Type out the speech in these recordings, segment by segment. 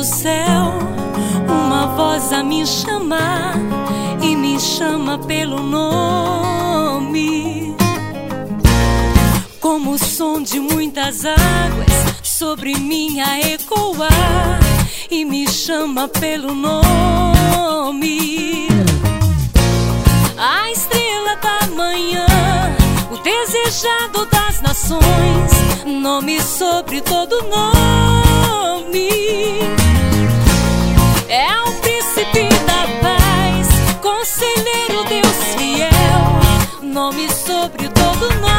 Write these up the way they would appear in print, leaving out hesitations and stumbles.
do céu uma voz a me chamar, e me chama pelo nome. Como o som de muitas águas sobre mim a ecoar, e me chama pelo nome. A estrela da manhã, o desejado das nações, nome sobre todo nome. É o príncipe da paz, conselheiro, Deus fiel, nome sobre todo nome.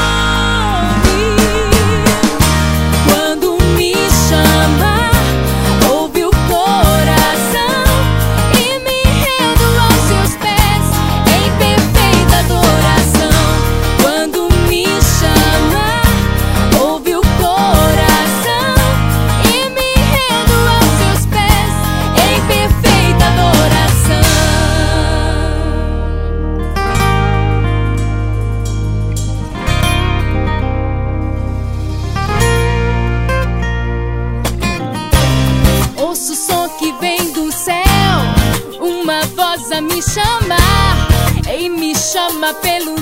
Quando me chama, ouve o coração, e me rendo aos seus pés em perfeita adoração. Quando me chama, ouve o coração, e me rendo aos seus pés em perfeita adoração. Ouço o som que vem do céu, uma voz a me chamar, e me chama pelo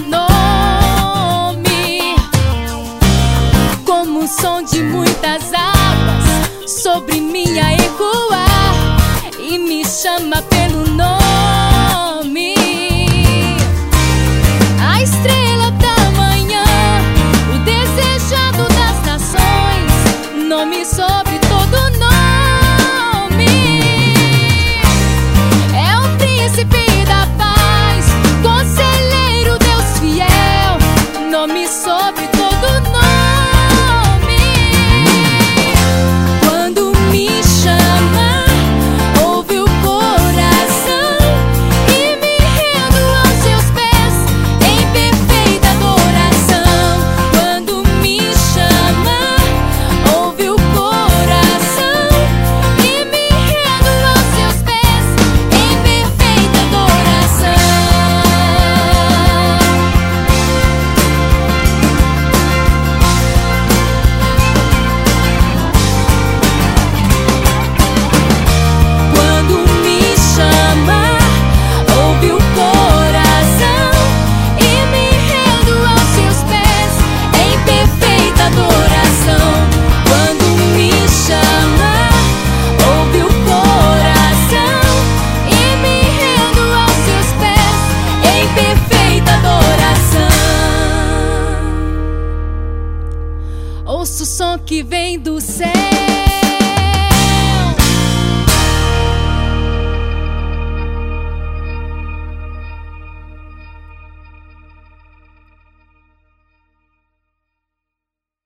nome. Como o som de muitas águas sobre mim a ecoar, e me chama pelo nome. A estrela da manhã, o desejado das nações, nome sobre todo nome. É o príncipe da paz, conselheiro, Deus fiel, nome sobre todo nome. Quando me chama, ouve o coração, e me rendo aos seus pés em perfeita adoração. Quando me chama, ouve o coração, e me rendo aos seus pés em perfeita adoração. Quando me chama, ouve o coração, e me rendo aos seus pés em perfeita adoração. Quando me chama, ouve o coração, e me rendo aos seus pés em perfeita adoração. Ouço o som que vem do céu,